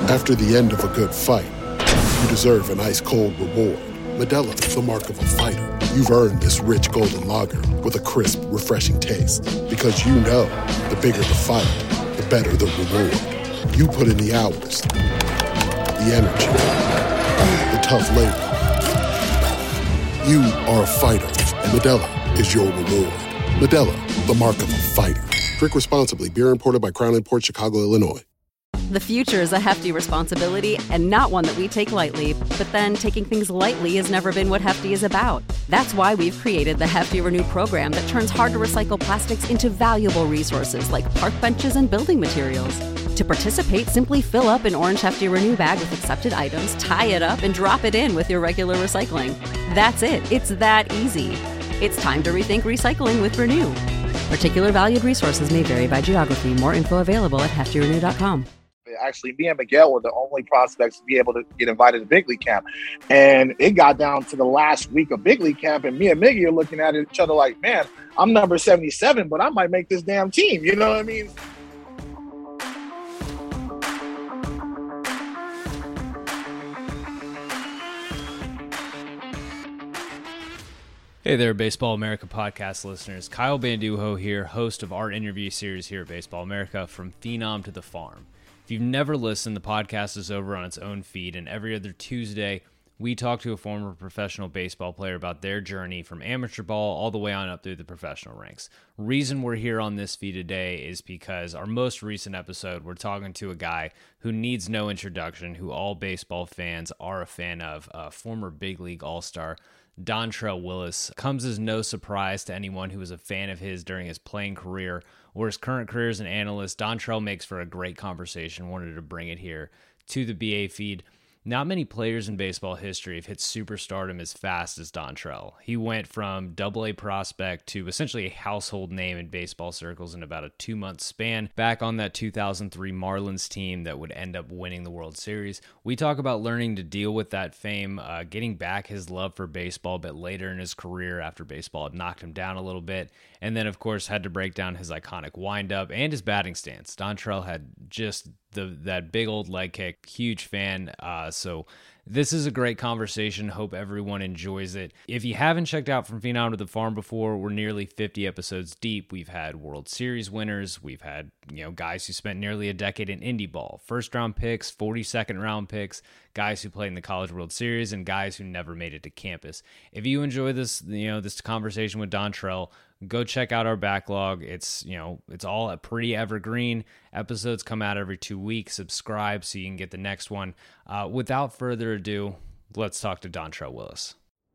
After the end of a good fight, you deserve an ice-cold reward. Modelo is the mark of a fighter. You've earned this rich golden lager with a crisp, refreshing taste. Because you know, the bigger the fight, the better the reward. You put in the hours, the energy, the tough labor. You are a fighter, and Modelo is your reward. Modelo, the mark of a fighter. Drink responsibly. Beer imported by Crown Imports, Chicago, Illinois. The future is a hefty responsibility and not one that we take lightly. But then taking things lightly has never been what Hefty is about. That's why we've created the Hefty Renew program that turns hard-to-recycle plastics into valuable resources like park benches and building materials. To participate, simply fill up an orange Hefty Renew bag with accepted items, tie it up, and drop it in with your regular recycling. That's it. It's that easy. It's time to rethink recycling with Renew. Particular valued resources may vary by geography. More info available at heftyrenew.com. Actually, me and Miguel were the only prospects to be able to get invited to big league camp. And it got down to the last week of big league camp, and me and Miggy are looking at each other like, man, I'm number 77, but I might make this damn team. You know what I mean? Hey there, Baseball America podcast listeners. Kyle Banduho here, host of our interview series here at Baseball America, From Phenom to the Farm. If you've never listened, the podcast is over on its own feed, and every other Tuesday, we talk to a former professional baseball player about their journey from amateur ball all the way on up through the professional ranks. Reason we're here on this feed today is because our most recent episode, we're talking to a guy who needs no introduction, who all baseball fans are a fan of, former big league all-star Dontrelle Willis. Comes as no surprise to anyone who was a fan of his during his playing career or his current career as an analyst. Dontrelle makes for a great conversation. Wanted to bring it here to the BA feed. Not many players in baseball history have hit superstardom as fast as Dontrelle. He went from AA prospect to essentially a household name in baseball circles in about a 2-month span, back on that 2003 Marlins team that would end up winning the World Series. We talk about learning to deal with that fame, getting back his love for baseball a bit later in his career after baseball had knocked him down a little bit, and then, of course, had to break down his iconic windup and his batting stance. Dontrelle had just that big old leg kick. Huge fan. So this is a great conversation. Hope everyone enjoys it. If you haven't checked out From Phenom to the Farm before, we're nearly 50 episodes deep. We've had World Series winners. We've had, guys who spent nearly a decade in indie ball, first round picks, 42nd round picks, guys who played in the College World Series, and guys who never made it to campus. If you enjoy this, this conversation with Dontrelle, go check out our backlog. It's all pretty evergreen. Episodes come out every 2 weeks. Subscribe so you can get the next one. Without further ado, let's talk to Dontrelle Willis.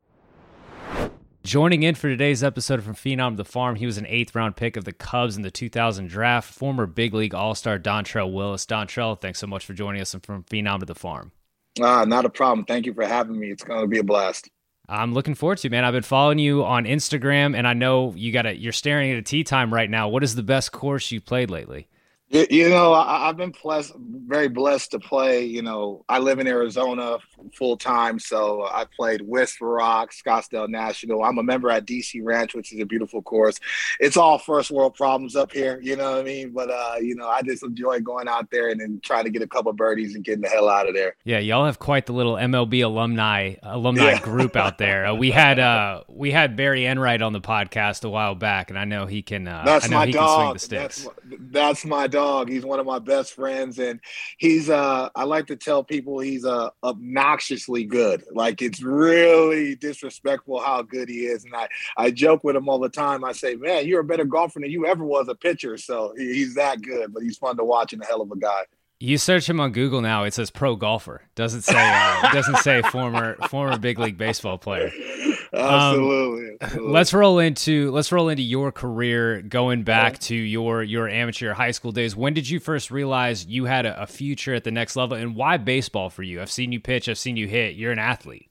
Joining in for today's episode From Phenom to the Farm, he was an 8th round pick of the Cubs in the 2000 draft, former big league all-star Dontrelle Willis. Dontrelle, thanks so much for joining us From Phenom to the Farm. Not a problem. Thank you for having me. It's going to be a blast. I'm looking forward to it, man. I've been following you on Instagram, and I know you're staring at a tee time right now. What is the best course you've played lately? I've been very blessed to play. I live in Arizona full time, so I played Whisper Rock, Scottsdale National. I'm a member at DC Ranch, which is a beautiful course. It's all first world problems up here, you know what I mean? But, I just enjoy going out there and then trying to get a couple of birdies and getting the hell out of there. Yeah, y'all have quite the little MLB alumni group out there. We had Barry Enright on the podcast a while back, and I know he can. That's my dog. Can swing the sticks. That's my dog. He's one of my best friends, and he's I like to tell people he's obnoxiously good. Like, it's really disrespectful how good he is, and I joke with him all the time. I say, man, you're a better golfer than you ever was a pitcher. So he's that good, but he's fun to watch and a hell of a guy. You search him on Google now, it says pro golfer. Doesn't say former big league baseball player. Absolutely. Let's roll into your career, going back to your amateur high school days. When did you first realize you had a future at the next level, and why baseball for you? I've seen you pitch, I've seen you hit. You're an athlete.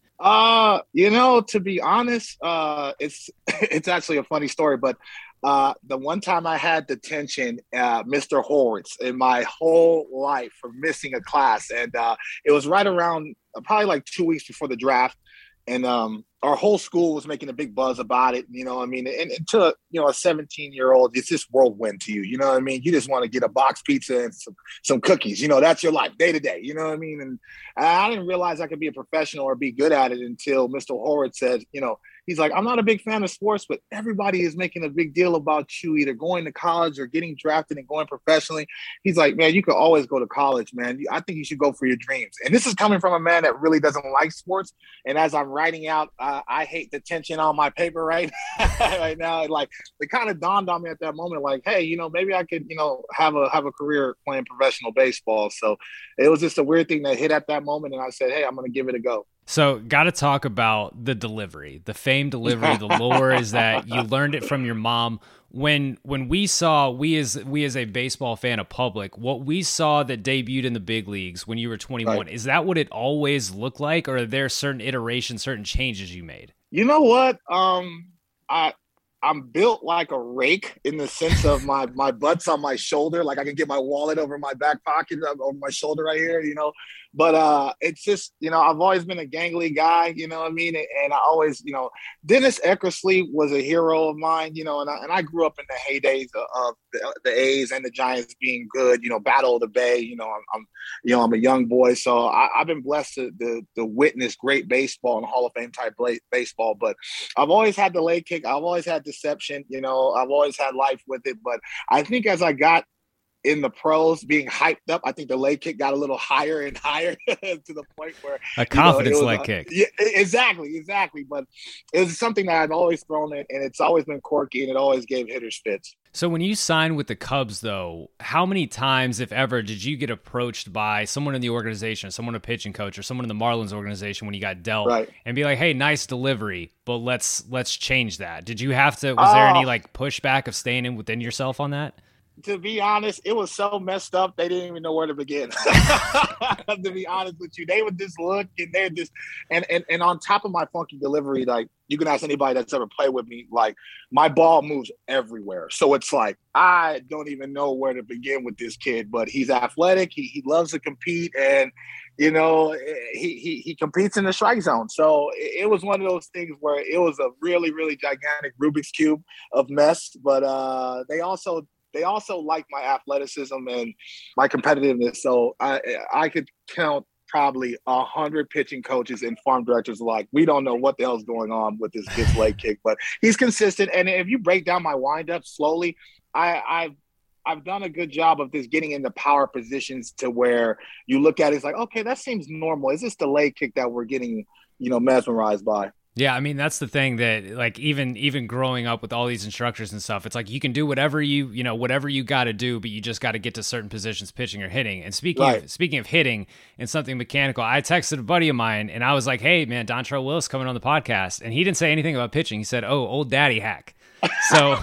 To be honest, it's actually a funny story, but the one time I had detention, Mr. Horwitz, in my whole life for missing a class. And it was right around probably like 2 weeks before the draft. And our whole school was making a big buzz about it. You know what I mean? And to, a 17-year-old, it's just whirlwind to you. You know what I mean? You just want to get a box pizza and some cookies. That's your life day to day. You know what I mean? And I didn't realize I could be a professional or be good at it until Mr. Horwitz said, he's like, I'm not a big fan of sports, but everybody is making a big deal about you either going to college or getting drafted and going professionally. He's like, man, you could always go to college, man. I think you should go for your dreams. And this is coming from a man that really doesn't like sports. And as I'm writing out, I hate the tension on my paper right now. Like, it kind of dawned on me at that moment, like, hey, maybe I could, have a career playing professional baseball. So it was just a weird thing that hit at that moment. And I said, hey, I'm going to give it a go. So got to talk about the delivery, the famed delivery. The lore is that you learned it from your mom. When we saw, we as a baseball fan of public, what we saw that debuted in the big leagues when you were 21, right. Is that what it always looked like, or are there certain iterations, certain changes you made? You know what? I'm built like a rake in the sense of my butt's on my shoulder. Like I can get my wallet over my back pocket, over my shoulder right here, But it's just, I've always been a gangly guy, you know what I mean? And I always, Dennis Eckersley was a hero of mine, and I grew up in the heydays of the A's and the Giants being good, Battle of the Bay, I'm a young boy. So I've been blessed to witness great baseball and Hall of Fame type baseball. But I've always had the leg kick. I've always had deception, I've always had life with it. But I think as I got in the pros being hyped up, I think the leg kick got a little higher and higher to the point where a confidence leg kick. Yeah, exactly. But it was something that I've always thrown it, and it's always been quirky, and it always gave hitters fits. So when you signed with the Cubs, though, how many times, if ever, did you get approached by someone in the organization, someone a pitching coach, or someone in the Marlins organization when you got dealt, right, and be like, "Hey, nice delivery, but let's change that"? Did you have to? Was there any pushback of staying in within yourself on that? To be honest, it was so messed up, they didn't even know where to begin. To be honest with you, they would just look and they're just, and on top of my funky delivery, like you can ask anybody that's ever played with me, like my ball moves everywhere. So it's like, I don't even know where to begin with this kid, but he's athletic. He loves to compete, and, he competes in the strike zone. So it was one of those things where it was a really, really gigantic Rubik's Cube of mess, but they also like my athleticism and my competitiveness. So I could count probably 100 pitching coaches and farm directors like, we don't know what the hell's going on with this leg kick, but he's consistent. And if you break down my windup slowly, I've done a good job of just getting into power positions to where you look at it, it's like, okay, that seems normal. Is this the leg kick that we're getting, mesmerized by? Yeah, I mean, that's the thing that, even growing up with all these instructors and stuff, it's like you can do whatever you got to do, but you just got to get to certain positions, pitching or hitting. And speaking of hitting and something mechanical, I texted a buddy of mine, and I was like, hey, man, Dontrelle Willis coming on the podcast. And he didn't say anything about pitching. He said, oh, old daddy hack. So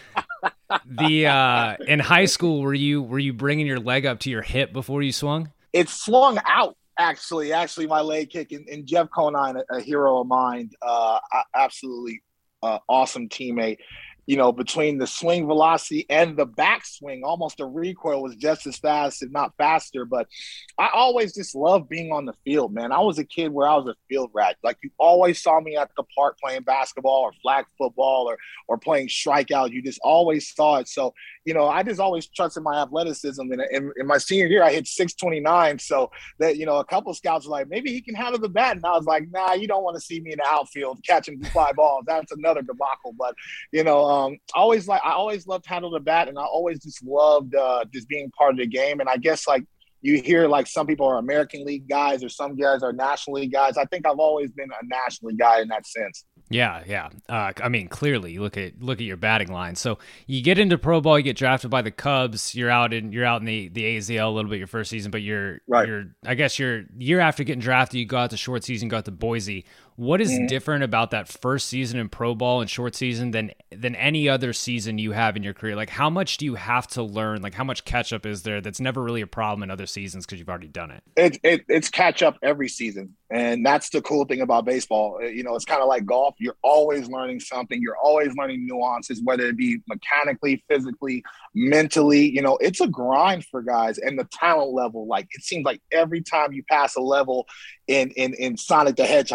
in high school, were you bringing your leg up to your hip before you swung? It swung out. Actually, my leg kick, and Jeff Conine, a hero of mine, absolutely awesome teammate. Between the swing velocity and the backswing, almost the recoil was just as fast, if not faster. But I always just loved being on the field, man. I was a kid where I was a field rat. Like, you always saw me at the park playing basketball or flag football or playing strikeout. You just always saw it. So, I just always trusted my athleticism. And in my senior year, I hit 629. So that, a couple scouts were like, maybe he can handle the bat. And I was like, nah, you don't want to see me in the outfield catching fly balls. That's another debacle. But, I always loved handling the bat, and I always just loved just being part of the game. And I guess you hear some people are American League guys or some guys are National League guys. I think I've always been a National League guy in that sense. Yeah. I mean, clearly, you look at your batting line. So you get into pro ball, you get drafted by the Cubs. You're out in the AZL a little bit your first season, but you're I guess your year after getting drafted, you go out to short season, go out to Boise. What is different about that first season in pro ball and short season than any other season you have in your career? Like, how much do you have to learn? Like, how much catch up is there that's never really a problem in other seasons because you've already done it? It's catch up every season. And that's the cool thing about baseball. It's kind of like golf. You're always learning something. You're always learning nuances, whether it be mechanically, physically, mentally. It's a grind for guys. And the talent level, it seems like every time you pass a level in Sonic the Hedgehog, it gets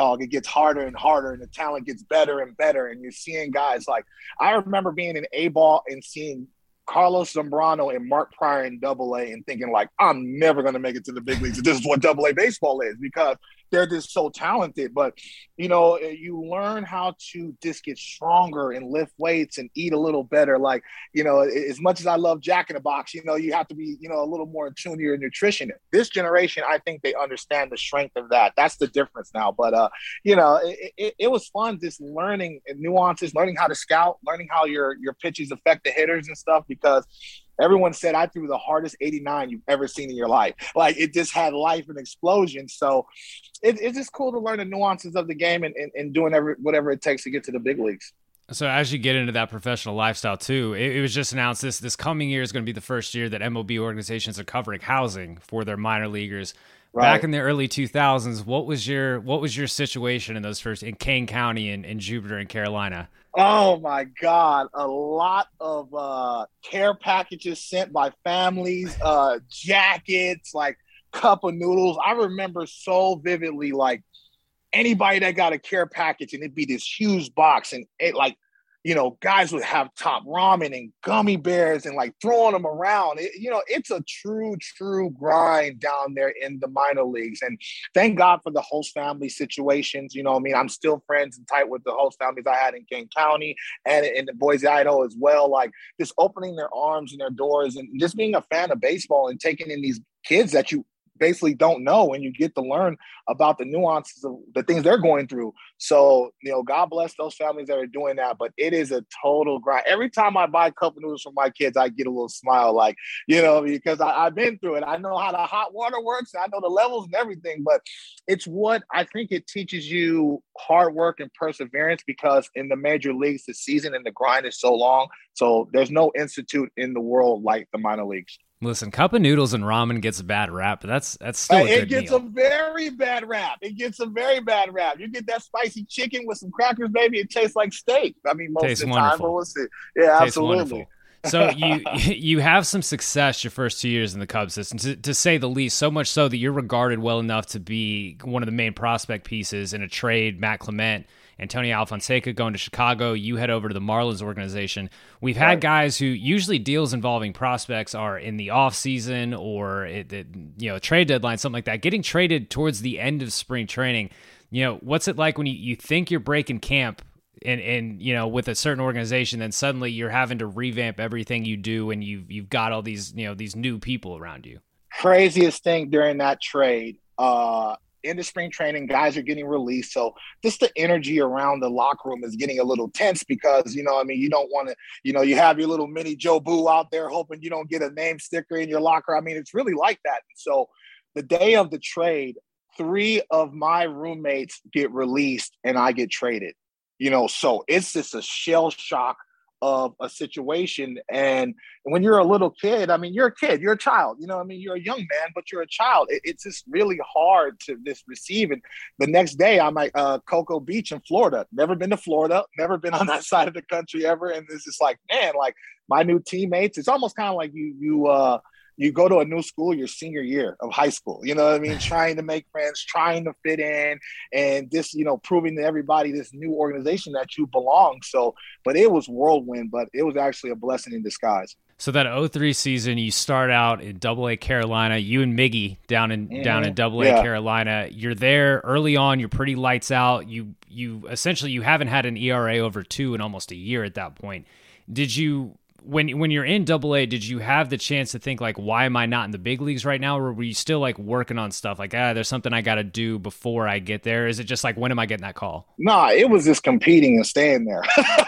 harder and harder, and the talent gets better and better. And you're seeing guys like, I remember being in A-ball and seeing Carlos Zambrano and Mark Pryor in Double-A and thinking like, I'm never going to make it to the big leagues. This is what Double-A baseball is, because they're just so talented. But, you know, you learn how to just get stronger and lift weights and eat a little better. Like, you know, as much as I love Jack in the Box, you know, you have to be, you know, a little more in tune to your nutrition. This generation, I think they understand the strength of that. That's the difference now. But, you know, it was fun just learning nuances, learning how to scout, learning how your pitches affect the hitters and stuff, because everyone said I threw the hardest 89 you've ever seen in your life. Like, it just had life and explosion. So it's just cool to learn the nuances of the game and doing whatever it takes to get to the big leagues. So as you get into that professional lifestyle too, it was just announced this coming year is going to be the first year that MLB organizations are covering housing for their minor leaguers. Right. Back in the early 2000s, what was your situation in those first in Kane County and Jupiter and Carolina? Oh my God. A lot of care packages sent by families, jackets, like cup of noodles. I remember so vividly, like, anybody that got a care package, and it'd be this huge box, and it, like, you know, guys would have top ramen and gummy bears and like throwing them around. You know, it's a true grind down there in the minor leagues. And thank God for the host family situations. You know, I mean, I'm still friends and tight with the host families I had in Kane County and in Boise, Idaho as well. Like, just opening their arms and their doors and just being a fan of baseball and taking in these kids that you basically don't know, and you get to learn about the nuances of the things they're going through. So, you know, God bless those families that are doing that, but it is a total grind. Every time I buy cup of noodles for my kids, I get a little smile, like, you know, because I've been through it. I know how the hot water works. I know the levels and everything, but it's what I think it teaches you hard work and perseverance, because in the major leagues, the season and the grind is so long. So there's no institute in the world like the minor leagues. Listen, cup of noodles and ramen gets a bad rap, but that's still a good meal. It gets a very bad rap. It gets a very bad rap. You get that spicy chicken with some crackers, baby, it tastes like steak. I mean, most of the time, but we'll see. Yeah, absolutely. So you have some success your first 2 years in the Cubs system, to say the least, so much so that you're regarded well enough to be one of the main prospect pieces in a trade. Matt Clement, Antonio Alfonseca going to Chicago. You head over to the Marlins organization. We've had guys who usually deals involving prospects are in the off season or trade deadline, something like that. Getting traded towards the end of spring training. You know, what's it like when you think you're breaking camp and you know, with a certain organization, then suddenly you're having to revamp everything you do, and you've got all these, you know, these new people around you? Craziest thing during that trade, into spring training, guys are getting released. So just the energy around the locker room is getting a little tense, because, you know, I mean, you don't want to, you know, you have your little mini Joe Boo out there hoping you don't get a name sticker in your locker. I mean, it's really like that. So the day of the trade, 3 of my roommates get released and I get traded, you know, so it's just a shell shock of a situation. And when you're a little kid, I mean, you're a kid, you're a child, you know, I mean, you're a young man, but you're a child. It's just really hard to just receive. And the next day I'm at Cocoa Beach in Florida. Never been to Florida, never been on that side of the country ever. And it's just like, man, like my new teammates, it's almost kind of like you go to a new school your senior year of high school, you know what I mean? Trying to make friends, trying to fit in, and just, you know, proving to everybody this new organization that you belong. So, but it was whirlwind, but it was actually a blessing in disguise. So that 03 season, you start out in Double-A Carolina, you and Miggy down in Double-A Carolina. You're there early on, you're pretty lights out. You essentially, you haven't had an ERA over 2 in almost a year at that point. Did you, when you're in Double-A, did you have the chance to think, like, why am I not in the big leagues right now? Or were you still, like, working on stuff like, there's something I got to do before I get there? Is it just like, when am I getting that call? Nah, it was just competing and staying there.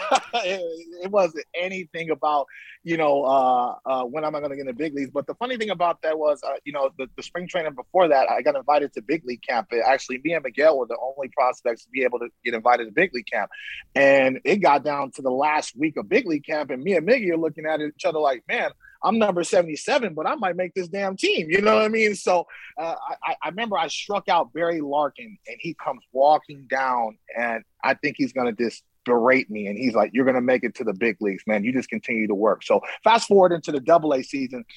It wasn't anything about, you know, when am I going to get in the big leagues? But the funny thing about that was, you know, the spring training before that, I got invited to big league camp. Actually, me and Miguel were the only prospects to be able to get invited to big league camp. And it got down to the last week of big league camp, and me and Miggy are looking at each other like, man, I'm number 77, but I might make this damn team. You know what I mean? So I remember I struck out Barry Larkin, and he comes walking down, and I think he's going to just berate me. And he's like, you're going to make it to the big leagues, man. You just continue to work. So fast forward into the Double-A season,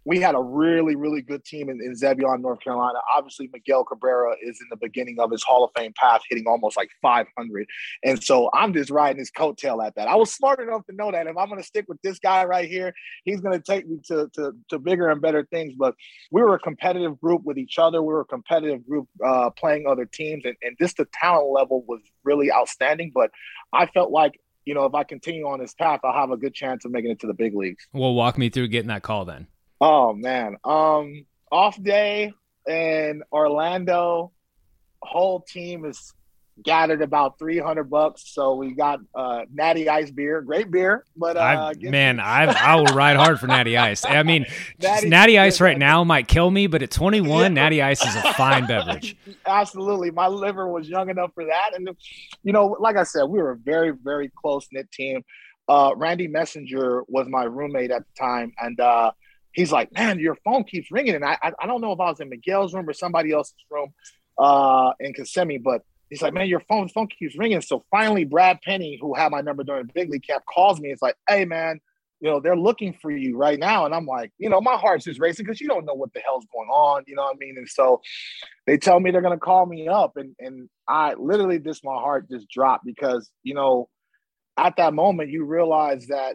we had a really, really good team in Zebulon, North Carolina. Obviously, Miguel Cabrera is in the beginning of his Hall of Fame path, hitting almost like 500. And so I'm just riding his coattail at that. I was smart enough to know that if I'm going to stick with this guy right here, he's going to take me to bigger and better things. But we were a competitive group with each other. We were a competitive group playing other teams. And just the talent level was really outstanding. But I felt like, if I continue on this path, I'll have a good chance of making it to the big leagues. Well, walk me through getting that call then. Oh man. Off day in Orlando, whole team is gathered about $300. So we got Natty Ice beer, great beer. But I will ride hard for Natty Ice. I mean, Natty Ice right now might kill me, but at 21, Natty Ice is a fine beverage. Absolutely, my liver was young enough for that. And like I said, we were a very, very close knit team. Randy Messenger was my roommate at the time, and he's like, man, your phone keeps ringing. And I don't know if I was in Miguel's room or somebody else's room in Kissimmee, but he's like, man, your phone keeps ringing. So finally, Brad Penny, who had my number during the big league camp, calls me. It's like, hey, man, they're looking for you right now. And I'm like, my heart's just racing because you don't know what the hell's going on. You know what I mean? And so they tell me they're going to call me up. And I literally, my heart just dropped because, at that moment, you realize that,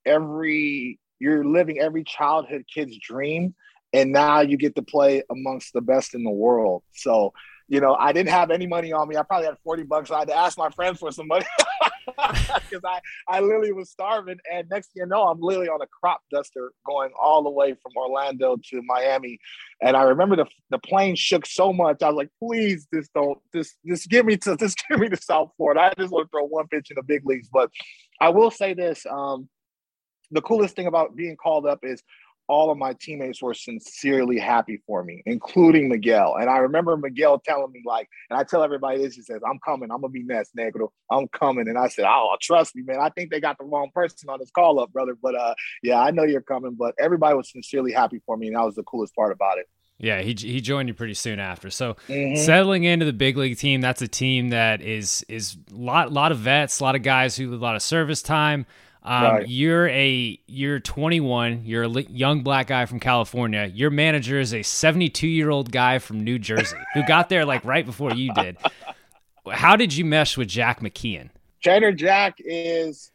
you're living every childhood kid's dream, and now you get to play amongst the best in the world. So, I didn't have any money on me. I probably had $40. I had to ask my friends for some money because I literally was starving. And next thing you know, I'm literally on a crop duster going all the way from Orlando to Miami. And I remember the plane shook so much. I was like, please, just give me to South Florida. I just want to throw one pitch in the big leagues. But I will say this. The coolest thing about being called up is all of my teammates were sincerely happy for me, including Miguel. And I remember Miguel telling me, and I tell everybody this, he says, I'm coming. I'm going to be next, Negro. I'm coming. And I said, oh, trust me, man. I think they got the wrong person on this call up, brother. But yeah, I know you're coming. But everybody was sincerely happy for me, and that was the coolest part about it. Yeah, he joined you pretty soon after. So settling into the big league team, that's a team that is lot of vets, a lot of guys who a lot of service time. Right. You're 21. You're a young black guy from California. Your manager is a 72-year-old guy from New Jersey who got there right before you did. How did you mesh with Jack McKeon? Trainer Jack is,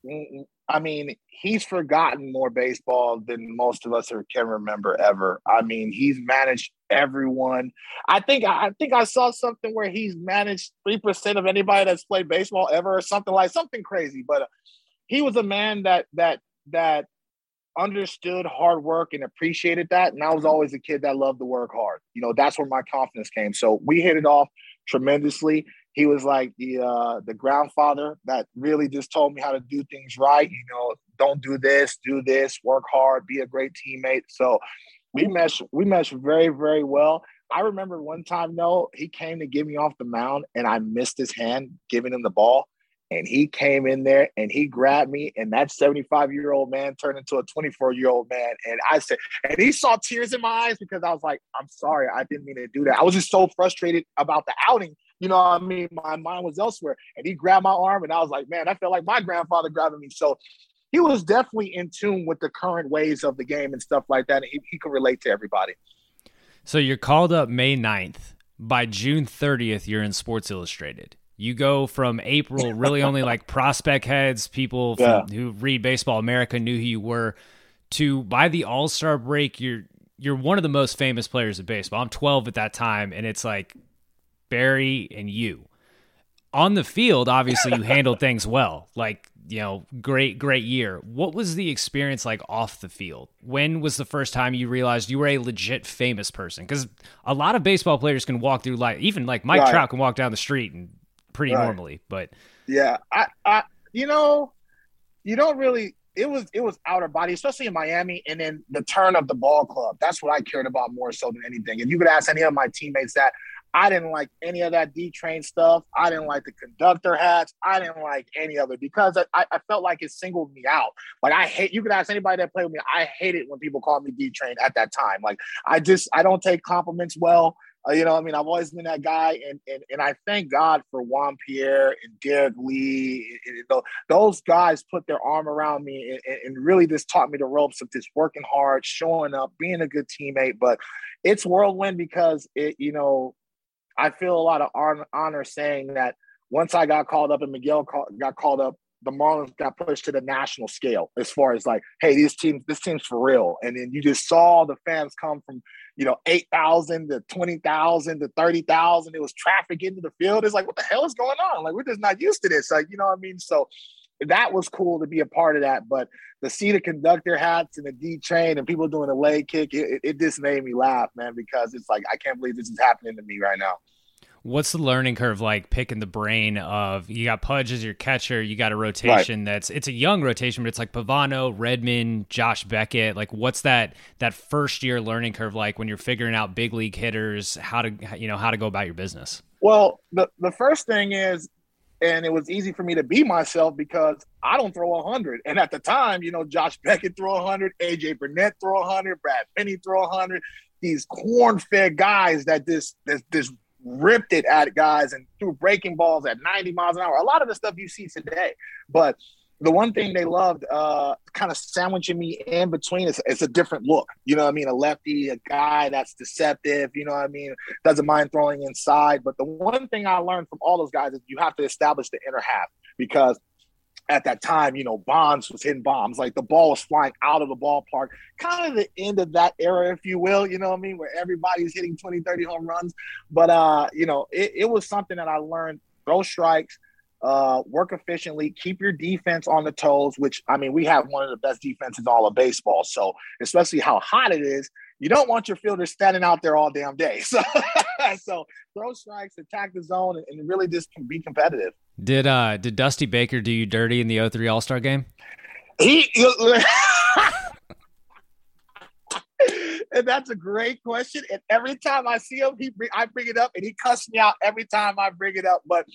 he's forgotten more baseball than most of us can remember ever. He's managed everyone. I think I saw something where he's managed 3% of anybody that's played baseball ever, or something crazy. But he was a man that understood hard work and appreciated that. And I was always a kid that loved to work hard. That's where my confidence came. So we hit it off tremendously. He was like the grandfather that really just told me how to do things right. Don't do this, work hard, be a great teammate. So we meshed very, very well. I remember one time, he came to get me off the mound and I missed his hand giving him the ball. And he came in there and he grabbed me, and that 75-year-old man turned into a 24-year-old man. And and he saw tears in my eyes because I was like, I'm sorry, I didn't mean to do that. I was just so frustrated about the outing. My mind was elsewhere. And he grabbed my arm, and I was like, man, I felt like my grandfather grabbing me. So he was definitely in tune with the current ways of the game and stuff like that. And he could relate to everybody. So you're called up May 9th. By June 30th, you're in Sports Illustrated. You go from April, really only prospect heads, people who read Baseball America knew who you were, to by the All-Star break, you're one of the most famous players of baseball. I'm 12 at that time, and it's Barry and you. On the field, obviously, you handled things well. Great year. What was the experience like off the field? When was the first time you realized you were a legit famous person? Because a lot of baseball players can walk through life, even Mike Trout can walk down the street and pretty normally, but yeah, you don't really, it was outer body, especially in Miami, and then the turn of the ball club. That's what I cared about more so than anything. And you could ask any of my teammates that. I didn't like any of that D-Train stuff. I didn't like the conductor hats. I didn't like any of it because I felt like it singled me out. You could ask anybody that played with me. I hated when people called me D-Train at that time. I don't take compliments well. I've always been that guy, and I thank God for Juan Pierre and Derek Lee. Those guys put their arm around me and really just taught me the ropes of just working hard, showing up, being a good teammate. But it's whirlwind because I feel a lot of honor saying that once I got called up and Miguel got called up, the Marlins got pushed to the national scale as far as like, hey, this team's for real. And then you just saw the fans come from, 8,000 to 20,000 to 30,000. It was traffic into the field. It's like, what the hell is going on? Like, we're just not used to this. Like, you know what I mean? So that was cool to be a part of that. But to see the conductor hats and the D train and people doing a leg kick, it just made me laugh, man, because it's like, I can't believe this is happening to me right now. What's the learning curve like picking the brain of, you got Pudge as your catcher, you got a rotation right. it's a young rotation, but it's like Pavano, Redmond, Josh Beckett. Like, what's that first year learning curve like when you're figuring out big league hitters, how to go about your business? Well, the first thing is, and it was easy for me to be myself because I don't throw 100. And at the time, Josh Beckett throw 100, AJ Burnett throw 100, Brad Penny throw 100. These corn-fed guys that this ripped it at guys and threw breaking balls at 90 miles an hour. A lot of the stuff you see today. But the one thing they loved, kind of sandwiching me in between, is a different look. You know what I mean? A lefty, a guy that's deceptive, you know what I mean? Doesn't mind throwing inside. But the one thing I learned from all those guys is you have to establish the inner half, because at that time, Bonds was hitting bombs. Like, the ball was flying out of the ballpark. Kind of the end of that era, if you will, you know what I mean, where everybody's hitting 20, 30 home runs. But, it was something that I learned. Throw strikes, work efficiently, keep your defense on the toes, which, we have one of the best defenses in all of baseball. So, especially how hot it is, you don't want your fielders standing out there all damn day. So throw strikes, attack the zone, and really just be competitive. Did Dusty Baker do you dirty in the 2003 All-Star game? And that's a great question. And every time I see him, I bring it up, and he cusses me out every time I bring it up. But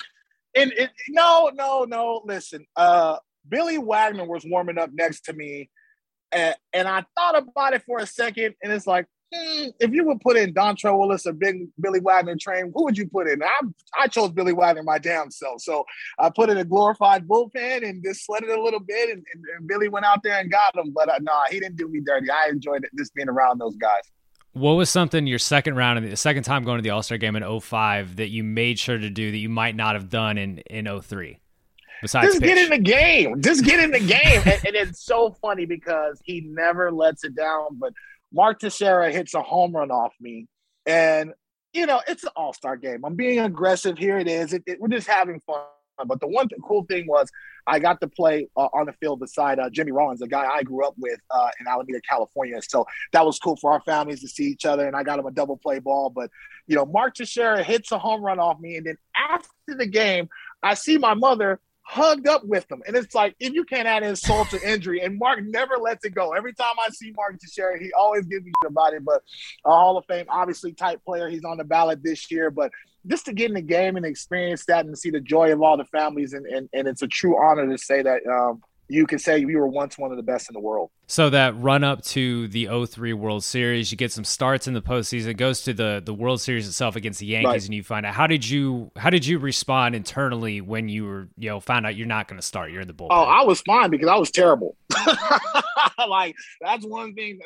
no. Listen, Billy Wagner was warming up next to me, and I thought about it for a second, and it's like, if you would put in Dontrelle Willis or Billy Wagner train, who would you put in? I chose Billy Wagner my damn self. So I put in a glorified bullpen and just slid it a little bit, and Billy went out there and got him. But he didn't do me dirty. I enjoyed it, just being around those guys. What was something your second time going to the All-Star game in 2005 that you made sure to do that you might not have done in 2003? Besides just get in the game. And it's so funny because he never lets it down. But Mark Teixeira hits a home run off me. And, it's an all-star game. I'm being aggressive. Here it is. We're just having fun. But the one cool thing was I got to play on the field beside Jimmy Rollins, a guy I grew up with in Alameda, California. So that was cool for our families to see each other, and I got him a double play ball. But, Mark Teixeira hits a home run off me. And then after the game, I see my mother hugged up with him. And it's like, if you can't add insult to injury, and Mark never lets it go. Every time I see Mark Teixeira, he always gives me shit about it. But a Hall of Fame, obviously type player. He's on the ballot this year. But just to get in the game and experience that and see the joy of all the families, and it's a true honor to say that you can say you were once one of the best in the world. So that run up to the 2003 World Series, you get some starts in the postseason, it goes to the World Series itself against the Yankees, right. And you find out, how did you respond internally when you were, found out you're not going to start, you're in the bullpen? Oh, I was fine because I was terrible. Like, that's one thing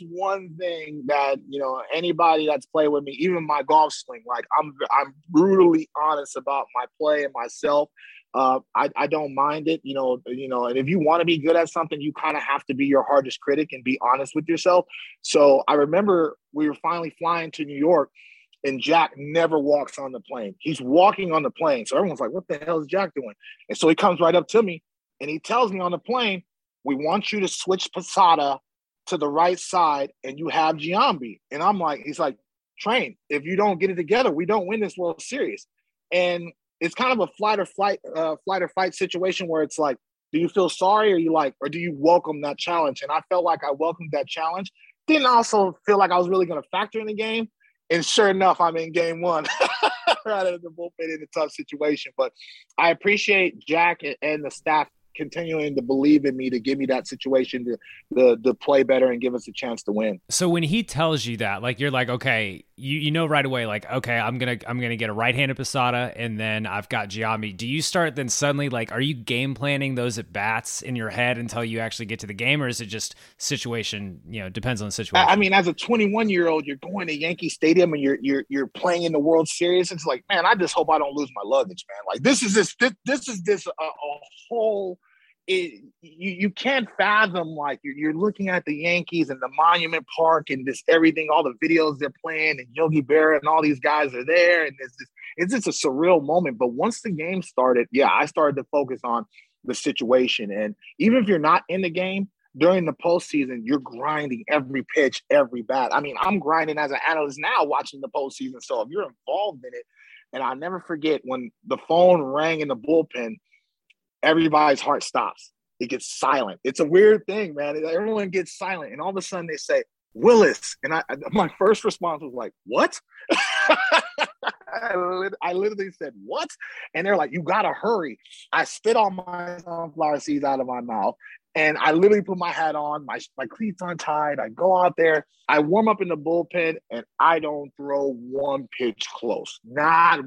that, anybody that's played with me, even my golf swing, like, I'm brutally honest about my play and myself. I don't mind it, and if you want to be good at something, you kind of have to be your hardest critic and be honest with yourself. So I remember we were finally flying to New York, and Jack never walks on the plane. He's walking on the plane. So everyone's like, what the hell is Jack doing? And so he comes right up to me, and he tells me on the plane, we want you to switch Posada to the right side, and you have Giambi. And I'm like, he's like, Train, if you don't get it together, we don't win this World Series. And it's kind of a flight or fight situation where it's like, do you feel sorry, or do you welcome that challenge? And I felt like I welcomed that challenge. Didn't also feel like I was really going to factor in the game. And sure enough, I'm in game one right out of the bullpen in a tough situation. But I appreciate Jack and the staff continuing to believe in me to give me that situation to play better and give us a chance to win. So when he tells you that, like, you're like, okay, you know right away, like, okay, I'm gonna get a right-handed Posada, and then I've got Giambi. Do you start then suddenly, like, are you game planning those at bats in your head until you actually get to the game, or is it just situation? Depends on the situation. I mean, as a 21-year-old, you're going to Yankee Stadium and you're playing in the World Series. It's like, man, I just hope I don't lose my luggage, man. Like this is a whole. You can't fathom, like you're looking at the Yankees and the Monument Park and this everything, all the videos they're playing, and Yogi Berra and all these guys are there, and it's just a surreal moment. But once the game started, I started to focus on the situation, and even if you're not in the game during the postseason, you're grinding every pitch, every bat. I mean, I'm grinding as an analyst now watching the postseason. So if you're involved in it, and I'll never forget when the phone rang in the bullpen, everybody's heart stops. It gets silent. It's a weird thing, man. Everyone gets silent. And all of a sudden they say, Willis. And my first response was like, what? I literally said, what? And they're like, you got to hurry. I spit all my sunflower seeds out of my mouth. And I literally put my hat on, my cleats untied. I go out there. I warm up in the bullpen, and I don't throw one pitch close. Not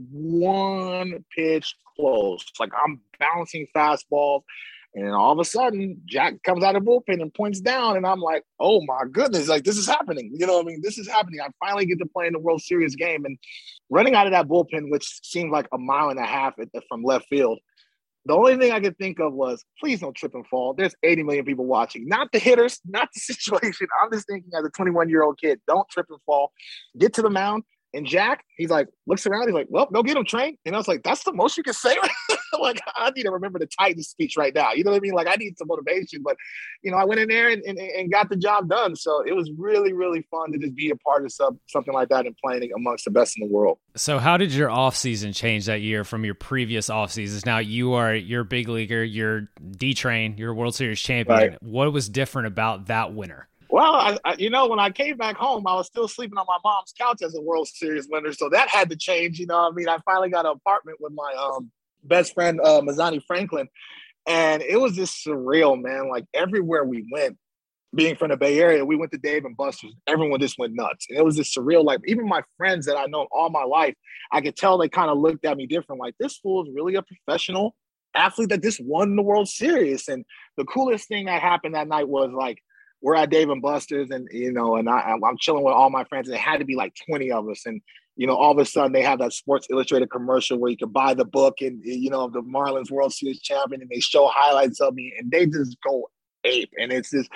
one pitch close. Like I'm bouncing fastballs. And then all of a sudden, Jack comes out of the bullpen and points down. And I'm like, oh, my goodness, like this is happening. You know what I mean? This is happening. I finally get to play in the World Series game. And running out of that bullpen, which seemed like a mile and a half from left field, the only thing I could think of was, please don't trip and fall. There's 80 million people watching. Not the hitters, not the situation. I'm just thinking as a 21-year-old kid, don't trip and fall. Get to the mound. And Jack, he's like, looks around. He's like, well, go get him, Train. And I was like, that's the most you can say? Like, I need to remember the Titans speech right now. You know what I mean? Like, I need some motivation. But, I went in there and got the job done. So it was really, really fun to just be a part of something like that and playing amongst the best in the world. So how did your offseason change that year from your previous offseasons? Now you're a big leaguer, you're D-Train, you're a World Series champion. Right. What was different about that winter? Well, when I came back home, I was still sleeping on my mom's couch as a World Series winner. So that had to change. I finally got an apartment with my best friend, Mazzani Franklin. And it was just surreal, man. Like everywhere we went, being from the Bay Area, we went to Dave & Buster's. Everyone just went nuts. And it was just surreal. Like even my friends that I've known all my life, I could tell they kind of looked at me different. Like this fool is really a professional athlete that just won the World Series. And the coolest thing that happened that night was like, we're at Dave & Buster's and I'm chilling with all my friends, and it had to be like 20 of us. And, all of a sudden they have that Sports Illustrated commercial where you can buy the book and, the Marlins World Series champion, and they show highlights of me and they just go ape. And it's just,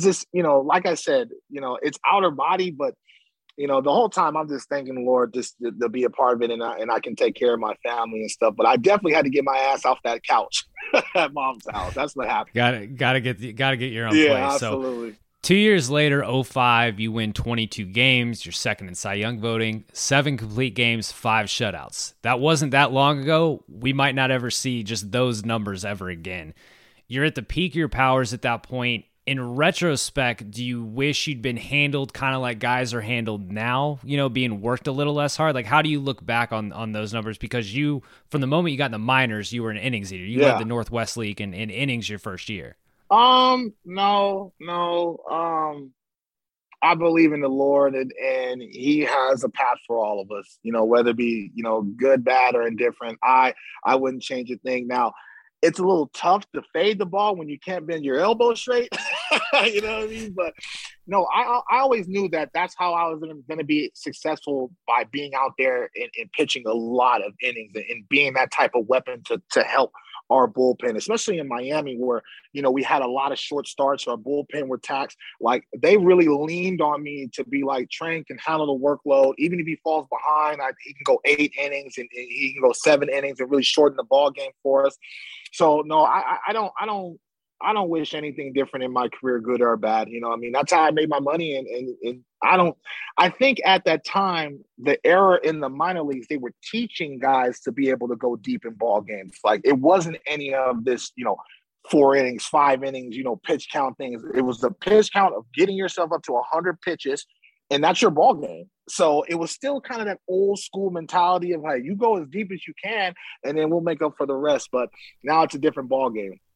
like I said, it's outer body, but, the whole time I'm just thanking the Lord just to be a part of it, and I can take care of my family and stuff. But I definitely had to get my ass off that couch at mom's house. That's what happened. Got to get your own place. Yeah, absolutely. So 2 years later, 2005, you win 22 games. You're second in Cy Young voting, 7 complete games, 5 shutouts. That wasn't that long ago. We might not ever see just those numbers ever again. You're at the peak of your powers at that point. In retrospect, do you wish you'd been handled kind of like guys are handled now, being worked a little less hard? Like, how do you look back on those numbers? Because you, from the moment you got in the minors, you were an innings eater. You led the Northwest League in innings your first year. No. I believe in the Lord, and He has a path for all of us, whether it be, good, bad, or indifferent. I wouldn't change a thing. Now, it's a little tough to fade the ball when you can't bend your elbow straight. You know what I mean? But no, I always knew that that's how I was going to be successful, by being out there and pitching a lot of innings and being that type of weapon to help our bullpen, especially in Miami where, we had a lot of short starts. Our bullpen were taxed. Like they really leaned on me to be like, Train can handle the workload. Even if he falls behind, he can go 8 innings and he can go 7 innings and really shorten the ball game for us. So no, I don't wish anything different in my career, good or bad. That's how I made my money. And I think at that time, the era in the minor leagues, they were teaching guys to be able to go deep in ball games. Like it wasn't any of this, 4 innings, 5 innings, pitch count things. It was the pitch count of getting yourself up to 100 pitches, and that's your ball game. So it was still kind of that old school mentality of, hey, you go as deep as you can, and then we'll make up for the rest. But now it's a different ball game.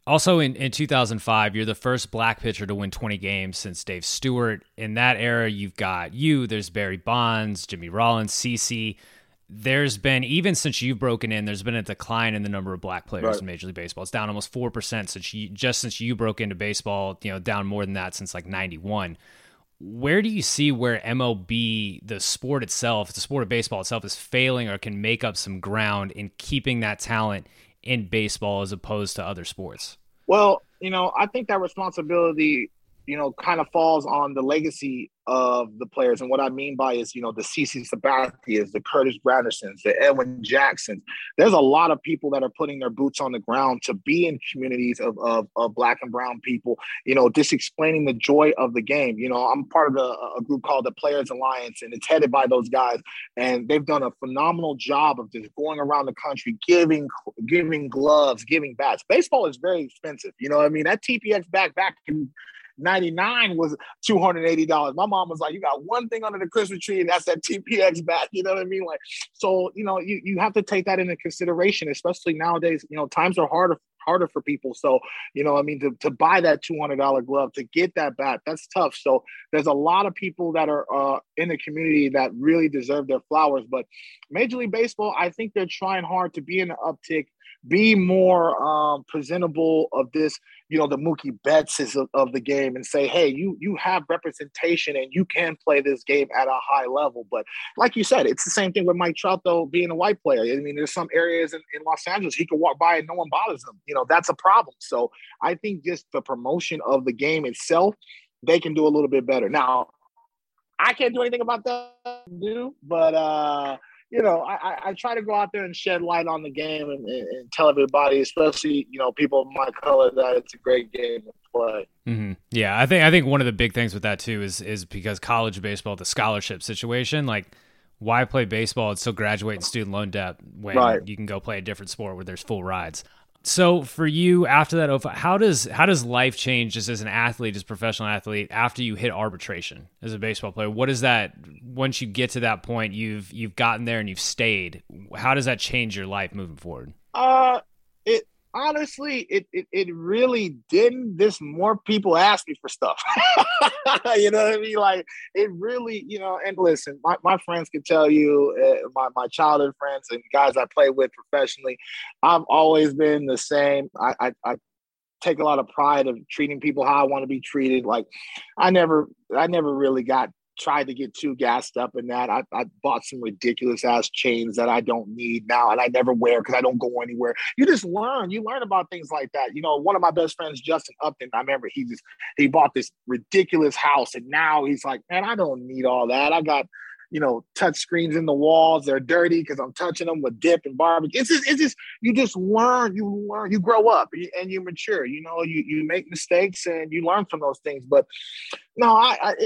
Also in 2005, you're the first black pitcher to win 20 games since Dave Stewart. In that era, you've got there's Barry Bonds, Jimmy Rollins, CeCe. There's been, even since you've broken in, there's been a decline in the number of black players in Major League Baseball. It's down almost 4% since you broke into baseball, down more than that since like 91. Where do you see where MLB, the sport itself, the sport of baseball itself, is failing or can make up some ground in keeping that talent in baseball as opposed to other sports? Well, I think that responsibility, kind of falls on the legacy of the players. And what I mean by is, the CeCe Sabathias, the Curtis Grandersons, the Edwin Jacksons. There's a lot of people that are putting their boots on the ground to be in communities of black and brown people, just explaining the joy of the game. I'm part of a group called the Players Alliance, and it's headed by those guys. And they've done a phenomenal job of just going around the country, giving gloves, giving bats. Baseball is very expensive. That TPX back in 99 was $280. My mom was like, you got one thing under the Christmas tree, and that's that TPX bat. You know what I mean? Like, so, you have to take that into consideration, especially nowadays. Times are harder for people. So, to buy that $200 glove, to get that bat, that's tough. So there's a lot of people that are in the community that really deserve their flowers. But Major League Baseball, I think they're trying hard to be in the uptick, be more presentable of this, the Mookie Betts of the game, and say, hey, you have representation and you can play this game at a high level. But like you said, it's the same thing with Mike Trout, though, being a white player. I mean, there's some areas in Los Angeles he could walk by and no one bothers him. That's a problem. So I think just the promotion of the game itself, they can do a little bit better. Now, I can't do anything about that, but I try to go out there and shed light on the game and tell everybody, especially, people of my color, that it's a great game to play. Mm-hmm. Yeah, I think one of the big things with that too is because college baseball, the scholarship situation, like, why play baseball and still graduate in student loan debt when you can go play a different sport where there's full rides? So for you, after that, how does life change just as an athlete, as a professional athlete, after you hit arbitration as a baseball player? What is that, once you get to that point, you've gotten there and you've stayed, how does that change your life moving forward? It honestly, it really didn't. Just more people ask me for stuff. You know what I mean? Like, it really, and listen, my friends can tell you, my childhood friends and guys I play with professionally, I've always been the same. I take a lot of pride of treating people how I want to be treated. Like, I never really tried to get too gassed up in that. I bought some ridiculous ass chains that I don't need now and I never wear because I don't go anywhere. You just learn. You learn about things like that. One of my best friends, Justin Upton, I remember he bought this ridiculous house and now he's like, man, I don't need all that. I got, touch screens in the walls. They're dirty because I'm touching them with dip and barbecue. It's just, you just learn, you grow up and you mature, you make mistakes and you learn from those things. But no,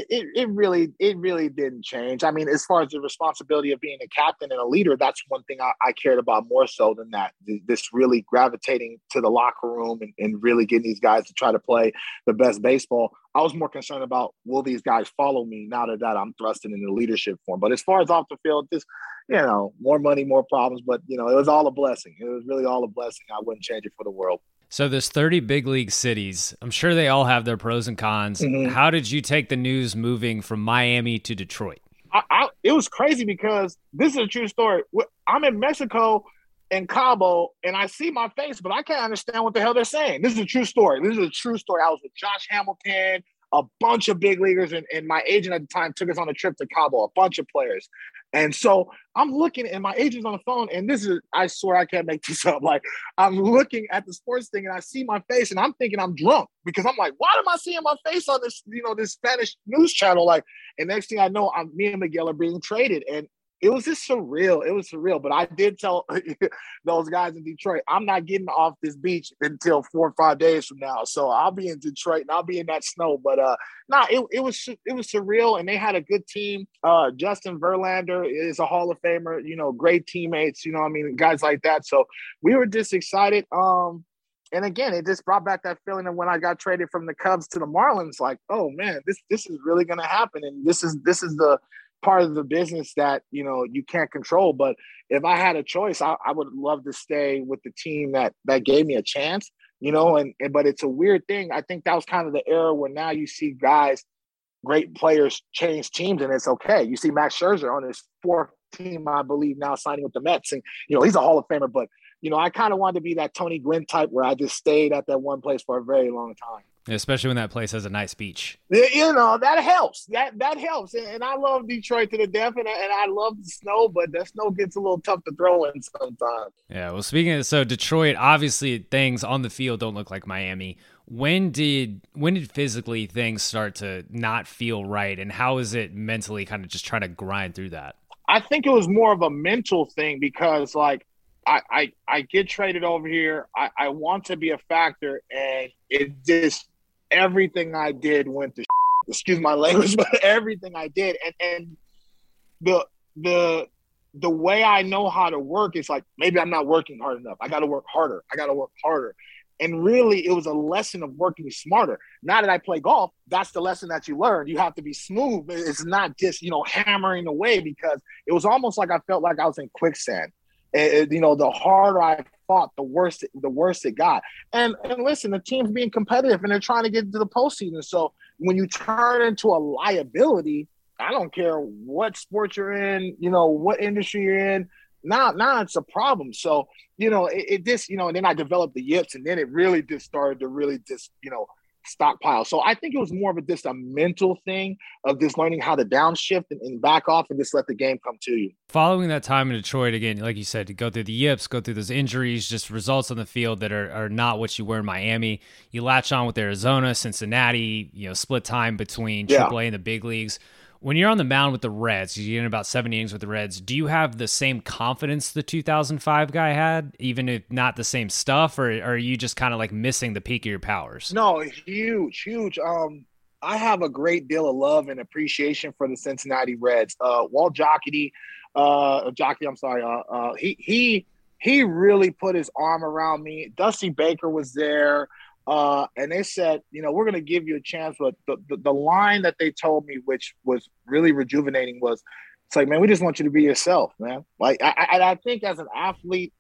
it really didn't change. I mean, as far as the responsibility of being a captain and a leader, that's one thing I cared about more so than that. This really gravitating to the locker room and really getting these guys to try to play the best baseball. I was more concerned about, will these guys follow me now that I'm thrusting in the leadership form? But as far as off the field, just, more money, more problems. But, it was all a blessing. It was really all a blessing. I wouldn't change it for the world. So there's 30 big league cities. I'm sure they all have their pros and cons. Mm-hmm. How did you take the news moving from Miami to Detroit? It was crazy because this is a true story. I'm in Mexico in Cabo, and I see my face, but I can't understand what the hell they're saying. This is a true story. I was with Josh Hamilton, a bunch of big leaguers, and my agent at the time took us on a trip to Cabo, a bunch of players. And so I'm looking, and my agent's on the phone, and I swear I can't make this up. Like, I'm looking at the sports thing, and I see my face, and I'm thinking I'm drunk because I'm like, why am I seeing my face on this, this Spanish news channel? Like, and next thing I know, me and Miguel are being traded, and it was just surreal. It was surreal. But I did tell those guys in Detroit, I'm not getting off this beach until 4 or 5 days from now. So I'll be in Detroit and I'll be in that snow. But it was surreal. And they had a good team. Justin Verlander is a Hall of Famer, great teammates, guys like that. So we were just excited. And again, it just brought back that feeling of when I got traded from the Cubs to the Marlins, like, oh man, this is really going to happen. And this is the part of the business that, you can't control. But if I had a choice, I would love to stay with the team that gave me a chance, but it's a weird thing. I think that was kind of the era where now you see guys, great players change teams and it's okay. You see Max Scherzer on his fourth team, I believe, now signing with the Mets. And, he's a Hall of Famer, but, I kind of wanted to be that Tony Gwynn type where I just stayed at that one place for a very long time. Especially when that place has a nice beach. That helps. That helps. And I love Detroit to the death, and I love the snow, but that snow gets a little tough to throw in sometimes. Yeah, well, speaking of, so Detroit, obviously things on the field don't look like Miami. When did physically things start to not feel right, and how is it mentally kind of just trying to grind through that? I think it was more of a mental thing because, like, I get traded over here. I want to be a factor, and it just everything I did went to excuse my language, but everything I did, and the way I know how to work is like maybe I'm not working hard enough. I got to work harder. And really, it was a lesson of working smarter. Now that I play golf, that's the lesson that you learn. You have to be smooth. It's not just, hammering away, because it was almost like I felt like I was in quicksand. The harder I fought, the worse it got. And listen, the team's being competitive and they're trying to get into the postseason. So when you turn into a liability, I don't care what sport you're in, what industry you're in. Now it's a problem. So, and then I developed the yips, and then it really just started to stockpile. So I think it was more of just a mental thing of just learning how to downshift and back off and just let the game come to you. Following that time in Detroit, again, like you said, to go through the yips, go through those injuries, just results on the field that are not what you were in Miami. You latch on with Arizona, Cincinnati, split time between AAA and the big leagues. When you're on the mound with the Reds, you get in about 7 innings with the Reds, do you have the same confidence the 2005 guy had, even if not the same stuff, or are you just kind of like missing the peak of your powers? No, huge. I have a great deal of love and appreciation for the Cincinnati Reds. Walt Jocketty, he really put his arm around me. Dusty Baker was there. And they said, we're going to give you a chance. But the line that they told me, which was really rejuvenating, was, it's like, man, we just want you to be yourself, man. Like, I think as an athlete,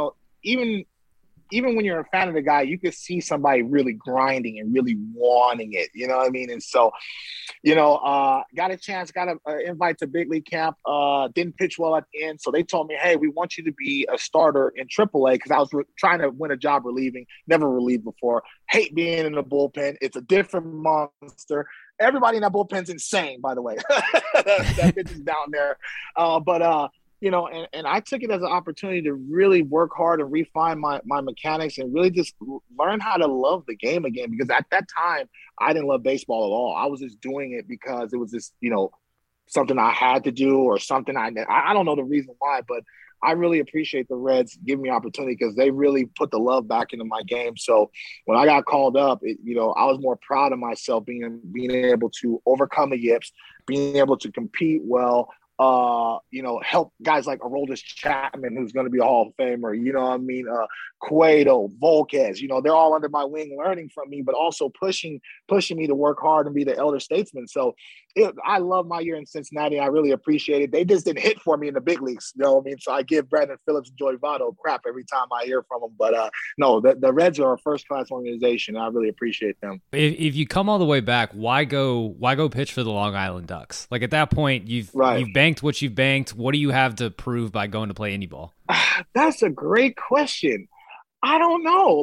even when you're a fan of the guy, you could see somebody really grinding and really wanting it. You know what I mean? And so, got an invite to big league camp, didn't pitch well at the end. So they told me, hey, we want you to be a starter in AAA, because I was trying to win a job relieving, never relieved before. Hate being in the bullpen. It's a different monster. Everybody in that bullpen's insane, by the way. that pitch is down there. And I took it as an opportunity to really work hard and refine my mechanics and really just learn how to love the game again. Because at that time, I didn't love baseball at all. I was just doing it because it was just, something I had to do, or something I don't know the reason why, but I really appreciate the Reds giving me opportunity, because they really put the love back into my game. So when I got called up, I was more proud of myself being able to overcome the yips, being able to compete well, help guys like Aroldis Chapman, who's going to be a Hall of Famer, Cueto, Volquez, they're all under my wing learning from me, but also pushing me to work hard and be the elder statesman. So I love my year in Cincinnati. I really appreciate it. They just didn't hit for me in the big leagues. So I give Brandon Phillips and Joey Votto crap every time I hear from them. But no, the Reds are a first-class organization. I really appreciate them. If you come all the way back, why go pitch for the Long Island Ducks? Like, at that point, you've banked what you've banked. What do you have to prove by going to play indie ball? That's a great question. I don't know.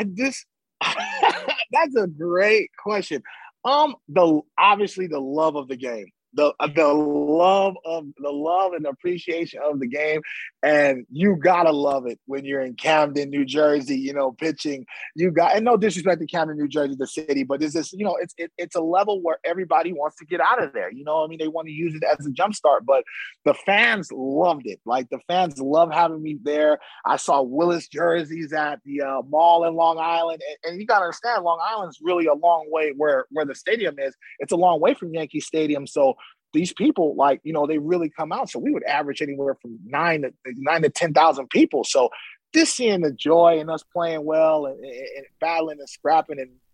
That's a great question. Obviously the love of the game, the love and appreciation of the game. And you gotta love it when you're in Camden, New Jersey, pitching. And no disrespect to Camden, New Jersey, the city, but it's just, it's a level where everybody wants to get out of there. They want to use it as a jumpstart, but the fans loved it. Like, the fans love having me there. I saw Willis jerseys at the mall in Long Island. And you got to understand, Long Island's really a long way where the stadium is. It's a long way from Yankee Stadium. So these people, they really come out. So we would average anywhere from 9 to 10,000 people. So just seeing the joy and us playing well and battling and scrapping and,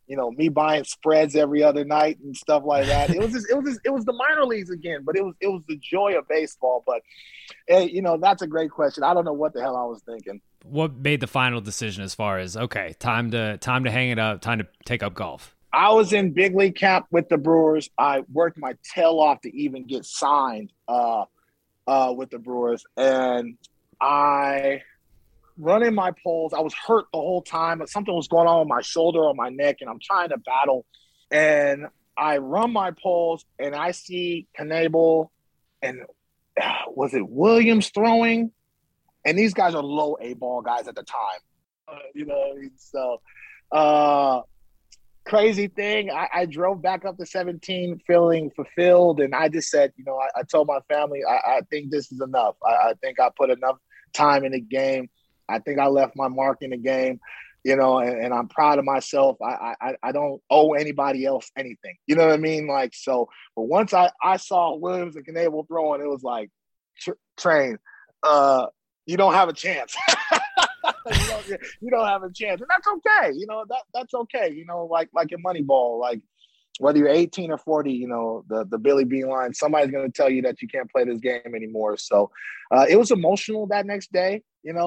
me buying spreads every other night and stuff like that. It was the minor leagues again, but it was the joy of baseball. But that's a great question. I don't know what the hell I was thinking. What made the final decision as far as, okay, time to hang it up, time to take up golf? I was in big league camp with the Brewers. I worked my tail off to even get signed with the Brewers, and I running my polls. I was hurt the whole time, but something was going on with my shoulder or my neck, and I'm trying to battle. And I run my polls, and I see Knebel and was it Williams throwing? And these guys are low A ball guys at the time. So crazy thing. I drove back up to 17 feeling fulfilled, and I just said, I told my family, I think this is enough. I think I put enough time in the game. I think I left my mark in the game, and I'm proud of myself. I don't owe anybody else anything. You know what I mean? Like, so, but once I saw Williams and Knebel throwing, it was like, train, you don't have a chance. you don't have a chance. And that's okay. That's okay. Like in Moneyball, like whether you're 18 or 40, the Billy Bean line, somebody's going to tell you that you can't play this game anymore. So it was emotional that next day,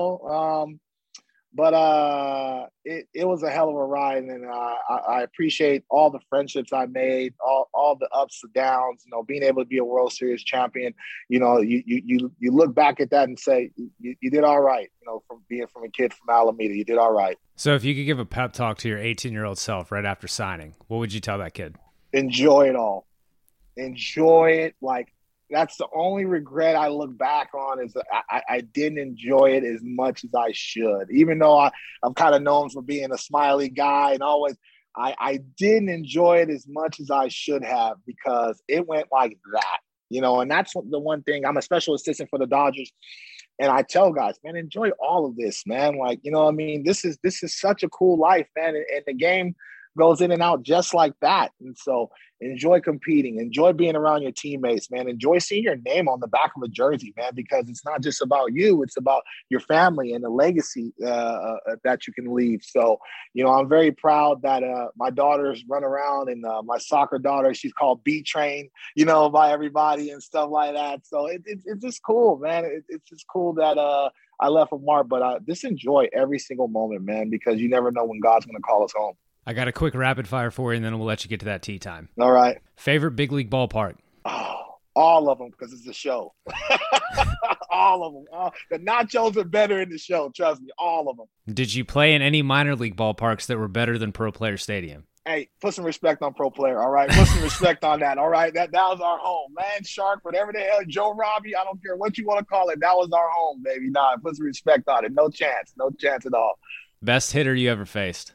but it was a hell of a ride. And I appreciate all the friendships I made, all the ups and downs, being able to be a World Series champion. You look back at that and say, you did all right, from a kid from Alameda, you did all right. So if you could give a pep talk to your 18-year-old self right after signing, what would you tell that kid? Enjoy it all. Enjoy it. Like, that's the only regret I look back on is that I didn't enjoy it as much as I should. Even though I'm kind of known for being a smiley guy and always, I didn't enjoy it as much as I should have because it went like that, and that's the one thing. I'm a special assistant for the Dodgers. And I tell guys, man, enjoy all of this, man. Like, this is such a cool life, man. And the game goes in and out just like that. And so enjoy competing, enjoy being around your teammates, man. Enjoy seeing your name on the back of a jersey, man, because it's not just about you. It's about your family and the legacy that you can leave. So, I'm very proud that my daughters run around, and my soccer daughter, she's called B-Train, by everybody and stuff like that. So it's just cool, man. It's just cool that I left a mark, but just enjoy every single moment, man, because you never know when God's going to call us home. I got a quick rapid fire for you, and then we'll let you get to that tea time. All right. Favorite big league ballpark? Oh, all of them, because it's a show. All of them. The nachos are better in the show. Trust me, all of them. Did you play in any minor league ballparks that were better than Pro Player Stadium? Hey, put some respect on Pro Player, all right? Put some respect on that, all right? That was our home. Land Shark, whatever the hell, Joe Robbie, I don't care what you want to call it. That was our home, baby. Nah, put some respect on it. No chance at all. Best hitter you ever faced?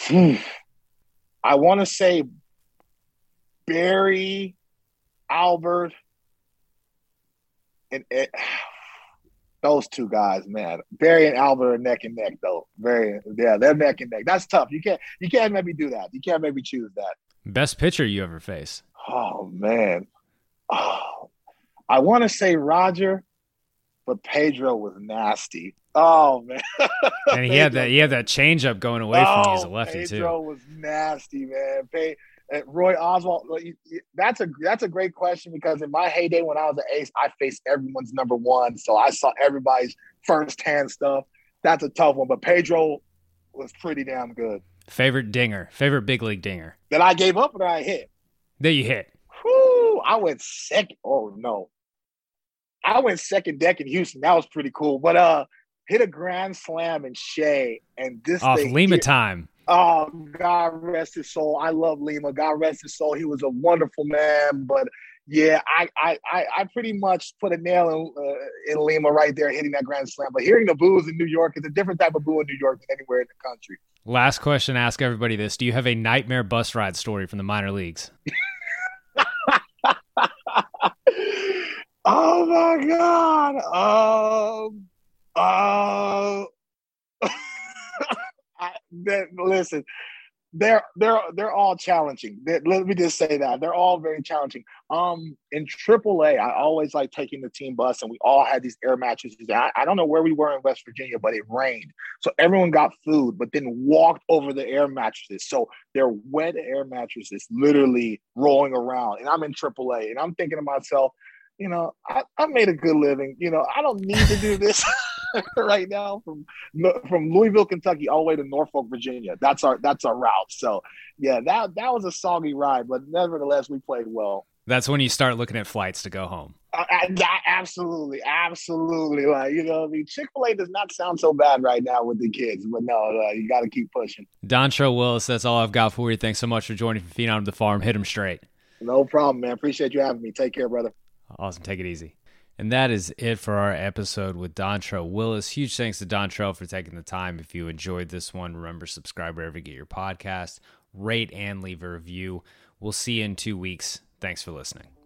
I want to say Barry, Albert, and those two guys, man. Barry and Albert are neck and neck, though. They're neck and neck. That's tough. You can't maybe do that. You can't maybe choose that. Best pitcher you ever faced? Oh man, I want to say Roger, but Pedro was nasty. Oh man, and he had that changeup going away from you as a lefty Pedro too. Pedro was nasty, man. Roy Oswalt. That's a great question because in my heyday when I was an ace, I faced everyone's number one, so I saw everybody's firsthand stuff. That's a tough one, but Pedro was pretty damn good. Favorite big league dinger that I gave up or that I hit? That you hit. Whew, I went second. Oh no, I went second deck in Houston. That was pretty cool, but hit a grand slam in Shea, and this off thing, Lima time. Oh, God rest his soul. I love Lima. God rest his soul. He was a wonderful man. But yeah, I pretty much put a nail in Lima right there, hitting that grand slam. But hearing the boos in New York is a different type of boo in New York than anywhere in the country. Last question. Ask everybody this: do you have a nightmare bus ride story from the minor leagues? Oh my God. Listen, They're all challenging. Let me just say that they're all very challenging. In AAA, I always like taking the team bus, and we all had these air mattresses. I don't know where we were in West Virginia, but it rained, so everyone got food, but then walked over the air mattresses. So they're wet air mattresses, literally rolling around. And I'm in AAA, and I'm thinking to myself, I made a good living. I don't need to do this right now from Louisville, Kentucky, all the way to Norfolk, Virginia. That's our route. So, yeah, that was a soggy ride, but nevertheless, we played well. That's when you start looking at flights to go home. Absolutely. Like, Chick-fil-A does not sound so bad right now with the kids, but no, you got to keep pushing. Dontrelle Willis, that's all I've got for you. Thanks so much for joining Phenom to the Farm. Hit him straight. No problem, man. Appreciate you having me. Take care, brother. Awesome. Take it easy. And that is it for our episode with Dontrelle Willis. Huge thanks to Dontrelle for taking the time. If you enjoyed this one, remember, subscribe wherever you get your podcast, rate and leave a review. We'll see you in 2 weeks. Thanks for listening.